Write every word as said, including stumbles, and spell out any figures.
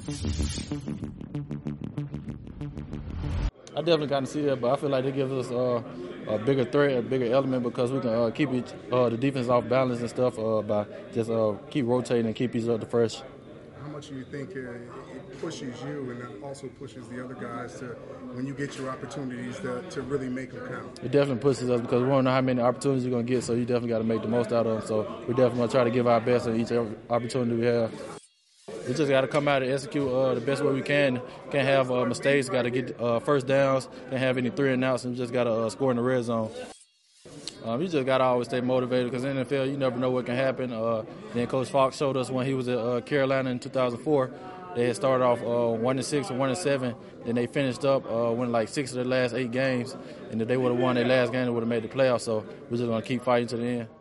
I definitely got to see that, but I feel like they give us uh, a bigger threat, a bigger element, because we can uh, keep each, uh, the defense off balance and stuff uh, by just uh, keep rotating and keep each other fresh. How much do you think uh, it pushes you and it also pushes the other guys to, when you get your opportunities, to, to really make them count? It definitely pushes us because we don't know how many opportunities you're going to get, so you definitely got to make the most out of them. So we're definitely going to try to give our best in each opportunity we have. We just got to come out and execute uh, the best way we can. Can't have uh, mistakes. Got to get uh, first downs. Can't have any three and outs, and we just got to uh, score in the red zone. Um, you just got to always stay motivated because in the N F L, you never know what can happen. Uh, then Coach Fox showed us when he was at uh, Carolina in two thousand four. They had started off uh, one and six or one and seven. Then they finished up uh, winning like six of their last eight games. And if they would have won their last game, they would have made the playoffs. So we're just going to keep fighting to the end.